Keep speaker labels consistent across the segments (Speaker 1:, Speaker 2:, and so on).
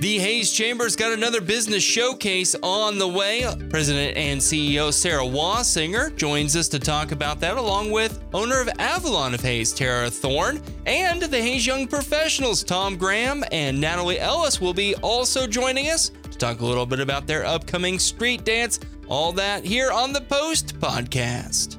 Speaker 1: The Hayes Chamber's got another business showcase on the way. President and CEO Sarah Wassinger joins us to talk about that, along with owner of Avalon of Hayes, Tara Thorne, and the Hayes Young Professionals, Tom Graham and Natalie Ellis will be also joining us to talk a little bit about their upcoming street dance. All that here on the Post Podcast.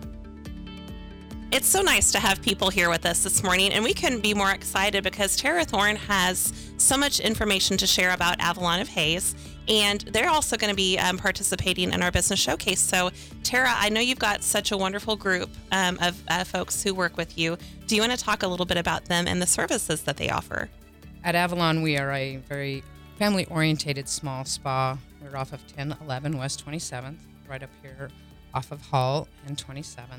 Speaker 2: It's so nice to have people here with us this morning, and we couldn't be more excited because Tara Thorne has so much information to share about Avalon of Hayes, and they're also going to be participating in our business showcase. So, Tara, I know you've got such a wonderful group of folks who work with you. Do you want to talk a little bit about them and the services that they offer?
Speaker 3: At Avalon, we are a very family-oriented small spa. We're off of 1011 West 27th, right up here off of Hall and 27th.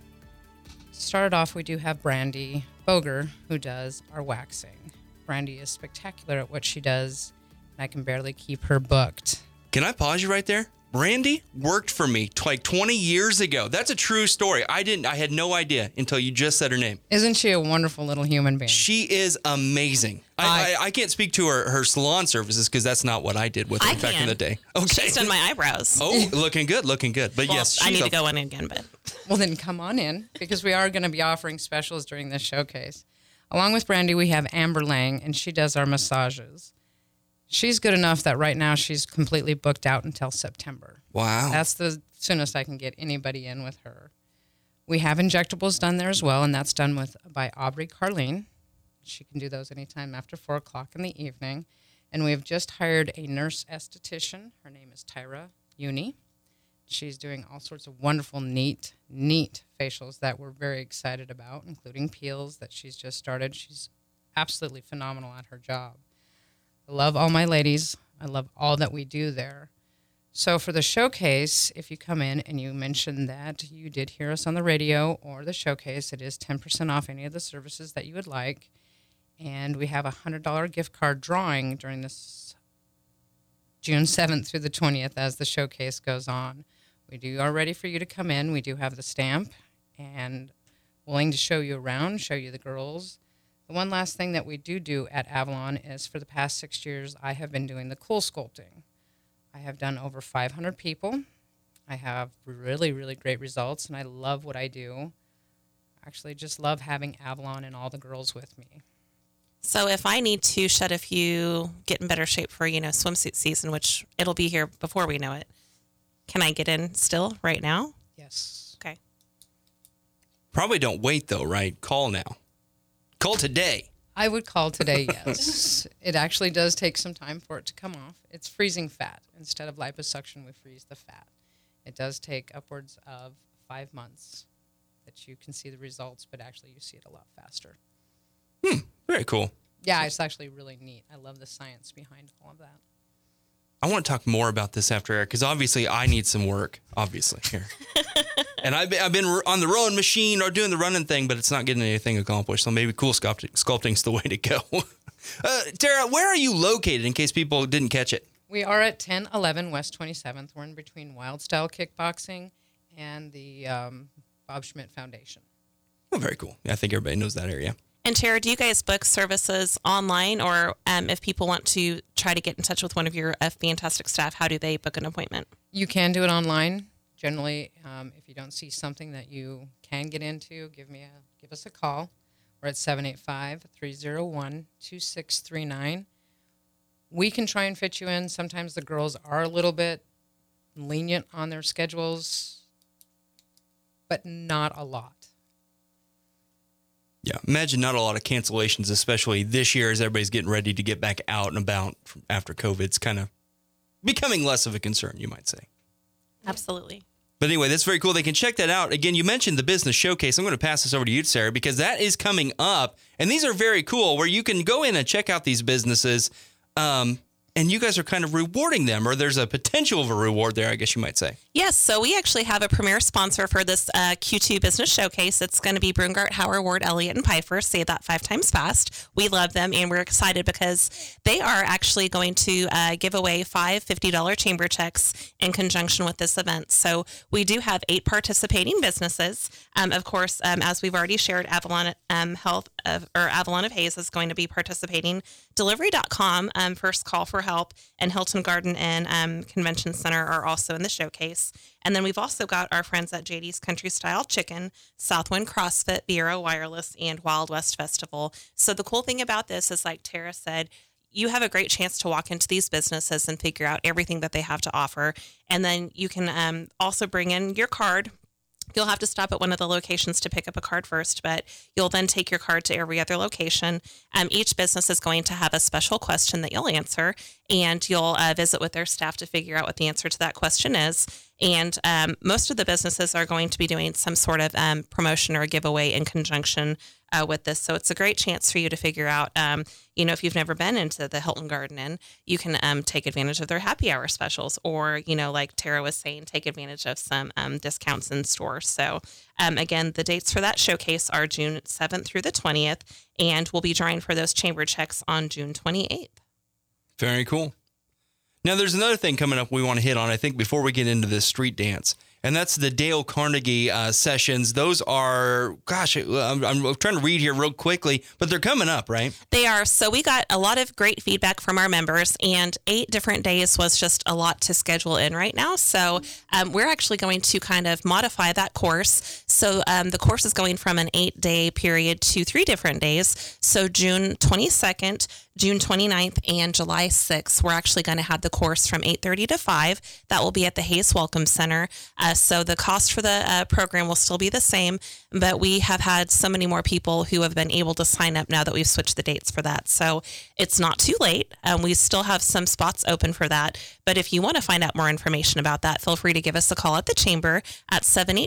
Speaker 3: Started off, we do have Brandy Boger, who does our waxing. Brandy is spectacular at what she does, and I can barely keep her booked.
Speaker 1: Can I pause you right there? Brandy worked for me like 20 years ago. That's a true story. I had no idea until you just said her name.
Speaker 3: Isn't she a wonderful little human being?
Speaker 1: She is amazing. I can't speak to her salon services because that's not what I did with her back in the day. Okay.
Speaker 2: She's done my eyebrows.
Speaker 1: Oh, looking good. But yes,
Speaker 2: I need to go in again, but...
Speaker 3: Well, then come on in, because we are going to be offering specials during this showcase. Along with Brandy, we have Amber Lang, and she does our massages. She's good enough that right now she's completely booked out until September.
Speaker 1: Wow.
Speaker 3: That's the soonest I can get anybody in with her. We have injectables done there as well, and that's done by Aubrey Carlene. She can do those anytime after 4 o'clock in the evening. And we've just hired a nurse esthetician. Her name is Tyra Uni. She's doing all sorts of wonderful, neat facials that we're very excited about, including peels that she's just started. She's absolutely phenomenal at her job. I love all my ladies. I love all that we do there. So for the showcase, if you come in and you mention that you did hear us on the radio or the showcase, it is 10% off any of the services that you would like. And we have a $100 gift card drawing during this June 7th through the 20th as the showcase goes on. We are ready for you to come in. We do have the stamp and willing to show you around, show you the girls. The one last thing that we do at Avalon is for the past 6 years, I have been doing the cool sculpting. I have done over 500 people. I have really, really great results, and I love what I do. Actually, just love having Avalon and all the girls with me.
Speaker 2: So if I need to shed a few, get in better shape for, swimsuit season, which it'll be here before we know it, can I get in still right now?
Speaker 3: Yes.
Speaker 2: Okay.
Speaker 1: Probably don't wait, though, right? Call now. Call today.
Speaker 3: I would call today, yes. It actually does take some time for it to come off. It's freezing fat. Instead of liposuction, we freeze the fat. It does take upwards of 5 months that you can see the results, but actually you see it a lot faster.
Speaker 1: Very cool.
Speaker 3: Yeah, it's actually really neat. I love the science behind all of that.
Speaker 1: I want to talk more about this after air because obviously I need some work, obviously, here. And I've been on the rowing machine or doing the running thing, but it's not getting anything accomplished. So maybe cool sculpting's the way to go. Tara, where are you located in case people didn't catch it?
Speaker 3: We are at 1011 West 27th. We're in between Wild Style Kickboxing and the Bob Schmidt Foundation.
Speaker 1: Oh, very cool. Yeah, I think everybody knows that area.
Speaker 2: And Tara, do you guys book services online, or if people want to try to get in touch with one of your fantastic staff, how do they book an appointment?
Speaker 3: You can do it online. Generally, if you don't see something that you can get into, give us a call. We're at 785-301-2639. We can try and fit you in. Sometimes the girls are a little bit lenient on their schedules, but not a lot.
Speaker 1: Yeah, imagine not a lot of cancellations, especially this year as everybody's getting ready to get back out and about after COVID. It's kind of becoming less of a concern, you might say.
Speaker 2: Absolutely.
Speaker 1: But anyway, that's very cool. They can check that out. Again, you mentioned the business showcase. I'm going to pass this over to you, Sarah, because that is coming up. And these are very cool where you can go in and check out these businesses. And you guys are kind of rewarding them, or there's a potential of a reward there, I guess you might say.
Speaker 2: Yes, so we actually have a premier sponsor for this Q2 Business Showcase. It's going to be Brungart, Hauer, Ward, Elliott, and Pfeiffer. Say that 5 times fast. We love them, and we're excited because they are actually going to give away 5 $50 chamber checks in conjunction with this event. So we do have 8 participating businesses. Of course, as we've already shared, Avalon Avalon of Hayes is going to be participating. Delivery.com, First Call for Help, and Hilton Garden Inn Convention Center are also in the showcase. And then we've also got our friends at JD's Country Style Chicken, Southwind CrossFit, Bureau Wireless, and Wild West Festival. So the cool thing about this is, like Tara said, you have a great chance to walk into these businesses and figure out everything that they have to offer. And then you can also bring in your card. You'll have to stop at one of the locations to pick up a card first, but you'll then take your card to every other location. Each business is going to have a special question that you'll answer, and you'll visit with their staff to figure out what the answer to that question is. And most of the businesses are going to be doing some sort of promotion or giveaway in conjunction with this. So it's a great chance for you to figure out, if you've never been into the Hilton Garden Inn, you can take advantage of their happy hour specials, or, like Tara was saying, take advantage of some discounts in stores. So again, the dates for that showcase are June 7th through the 20th, and we'll be drawing for those chamber checks on June 28th.
Speaker 1: Very cool. Now, there's another thing coming up we want to hit on, I think, before we get into this street dance, and that's the Dale Carnegie sessions. Those are, I'm trying to read here real quickly, but they're coming up, right?
Speaker 2: They are. So we got a lot of great feedback from our members, and 8 different days was just a lot to schedule in right now. So we're actually going to kind of modify that course. So the course is going from an 8-day period to 3 different days. So June 22nd, June 29th, and July 6th, we're actually going to have the course from 8:30 to 5. That will be at the Hayes Welcome Center. So the cost for the program will still be the same, but we have had so many more people who have been able to sign up now that we've switched the dates for that. So it's not too late. We still have some spots open for that. But if you want to find out more information about that, feel free to give us a call at the chamber at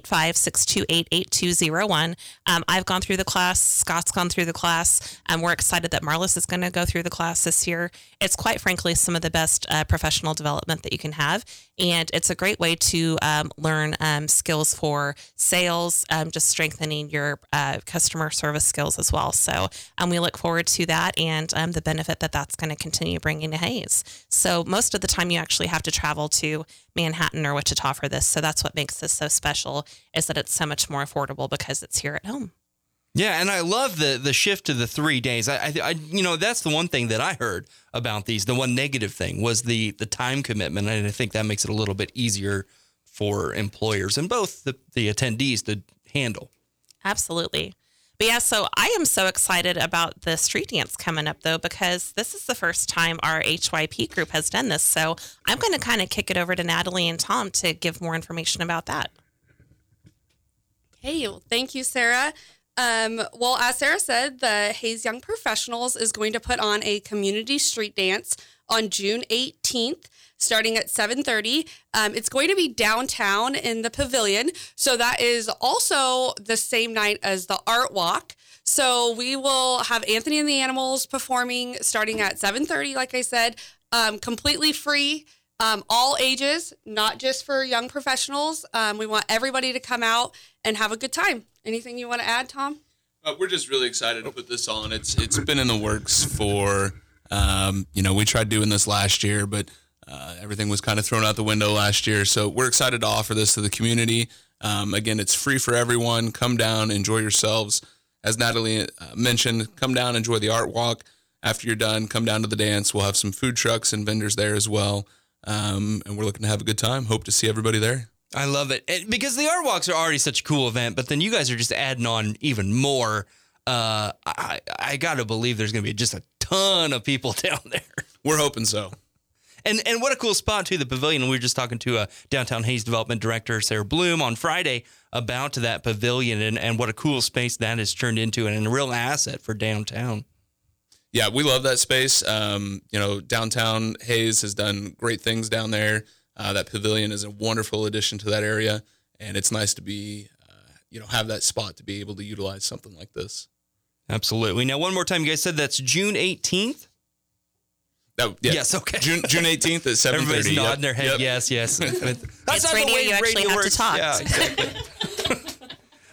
Speaker 2: 785-628-8201. I've gone through the class. Scott's gone through the class. We're excited that Marlis is going to go through the class this year. It's quite frankly some of the best professional development that you can have. And it's a great way to learn skills for sales, just strengthening your customer service skills as well. So we look forward to that and the benefit that that's going to continue bringing to Hayes. So most of the time you actually have to travel to Manhattan or Wichita for this. So that's what makes this so special, is that it's so much more affordable because it's here at home.
Speaker 1: Yeah, and I love the shift to the 3 days. I that's the one thing that I heard about these. The one negative thing was the time commitment, and I think that makes it a little bit easier for employers and both the attendees to handle.
Speaker 2: Absolutely. But yeah, so I am so excited about the street dance coming up, though, because this is the first time our HYP group has done this. So I'm going to kind of kick it over to Natalie and Tom to give more information about that.
Speaker 4: Hey, thank you, Sarah. Well, as Sarah said, the Hayes Young Professionals is going to put on a community street dance on June 18th, starting at 7:30. It's going to be downtown in the pavilion. So that is also the same night as the Art Walk. So we will have Anthony and the Animals performing starting at 7:30, like I said, completely free. All ages, not just for young professionals. We want everybody to come out and have a good time. Anything you want to add, Tom?
Speaker 5: We're just really excited to put this on. It's been in the works for, we tried doing this last year, but everything was kind of thrown out the window last year. So we're excited to offer this to the community. Again, it's free for everyone. Come down, enjoy yourselves. As Natalie mentioned, come down, enjoy the Art Walk. After you're done, come down to the dance. We'll have some food trucks and vendors there as well. And we're looking to have a good time. Hope to see everybody there.
Speaker 1: I love it. Because the Art Walks are already such a cool event, but then you guys are just adding on even more. I got to believe there's going to be just a ton of people down there.
Speaker 5: We're hoping so.
Speaker 1: And what a cool spot, too, the pavilion. We were just talking to Downtown Hayes Development Director Sarah Bloom on Friday about that pavilion and what a cool space that has turned into and a real asset for downtown.
Speaker 5: Yeah, we love that space. Downtown Hayes has done great things down there. That pavilion is a wonderful addition to that area, and it's nice to be, have that spot to be able to utilize something like this.
Speaker 1: Absolutely. Now, one more time, you guys said that's June 18th?
Speaker 5: Oh, yeah.
Speaker 1: Yes, okay.
Speaker 5: June 18th at 7:30.
Speaker 1: Everybody's nodding their head. Yep. Yes. That's
Speaker 2: it's radio, you actually have to talk.
Speaker 1: Yeah, exactly.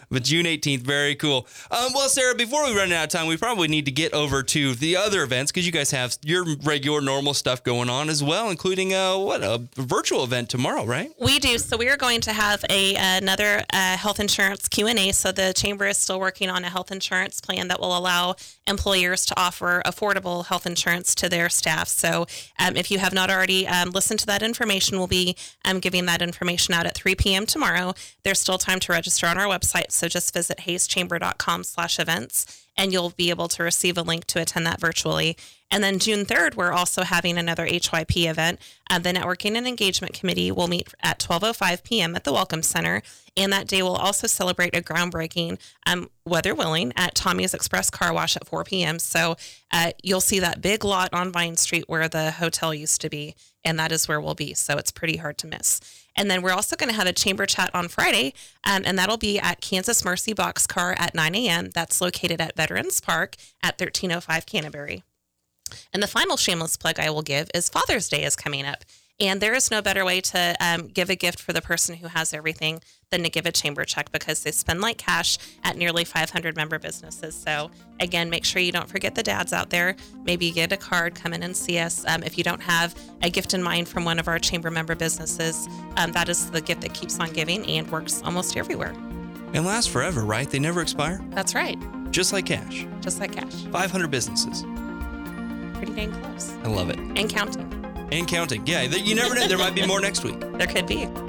Speaker 1: But June 18th, very cool. Well, Sarah, before we run out of time, we probably need to get over to the other events because you guys have your regular, normal stuff going on as well, including a virtual event tomorrow, right?
Speaker 2: We do. So we are going to have another health insurance Q&A. So the Chamber is still working on a health insurance plan that will allow employers to offer affordable health insurance to their staff. So if you have not already listened to that information, we'll be giving that information out at 3 p.m. tomorrow. There's still time to register on our website. So just visit hayschamber.com/events and you'll be able to receive a link to attend that virtually. And then June 3rd, we're also having another HYP event. The Networking and Engagement Committee will meet at 12:05 p.m. at the Welcome Center. And that day we'll also celebrate a groundbreaking, weather willing, at Tommy's Express Car Wash at 4 p.m. So you'll see that big lot on Vine Street where the hotel used to be. And that is where we'll be. So it's pretty hard to miss. And then we're also going to have a chamber chat on Friday, and that'll be at Kansas Mercy Boxcar at 9 a.m. That's located at Veterans Park at 1305 Canterbury. And the final shameless plug I will give is Father's Day is coming up. And there is no better way to give a gift for the person who has everything than to give a chamber check because they spend like cash at nearly 500 member businesses. So again, make sure you don't forget the dads out there. Maybe get a card, come in and see us. If you don't have a gift in mind from one of our chamber member businesses, that is the gift that keeps on giving and works almost everywhere.
Speaker 1: And lasts forever, right? They never expire?
Speaker 2: That's right.
Speaker 1: Just like cash.
Speaker 2: Just like cash.
Speaker 1: 500 businesses.
Speaker 2: Pretty dang close.
Speaker 1: I love it.
Speaker 2: And counting.
Speaker 1: And counting. Yeah, you never know. There might be more next week.
Speaker 2: There could be.